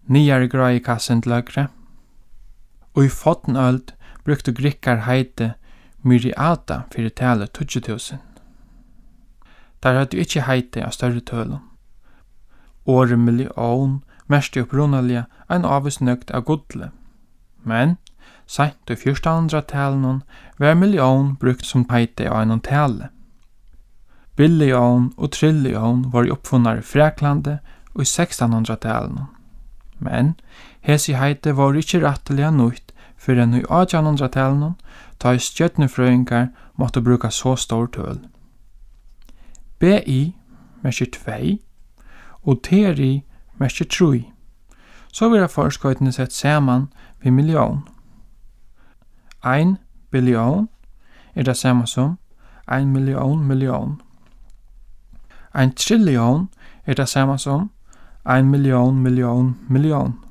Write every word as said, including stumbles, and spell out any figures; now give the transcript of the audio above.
Nyare grei kassen til høgre. Og i fottenøld brukte grikkar heite myriata fyrir tale tjugo tusen. Der hadde ikkje heite av større tølum. Året million mest upprunalige ein avvisnøgt av godle. Men, sent i fjortenhundratalen var million brukt som heite av en tale. Billion og trillion var uppfunnar i Freklande og i sekstenhundratalen. Men, hesi heite var ikkje rettelige nøyt for enn i attenhundratalen da i stjøtnefrøyngar måtte bruka så stor tøl. B I merker tvei og T R I merker troi. Så vil jeg forskøytene sett saman ved million. Ein billion er det samme som ein million million. Ein trillion er det samme som ein million million million.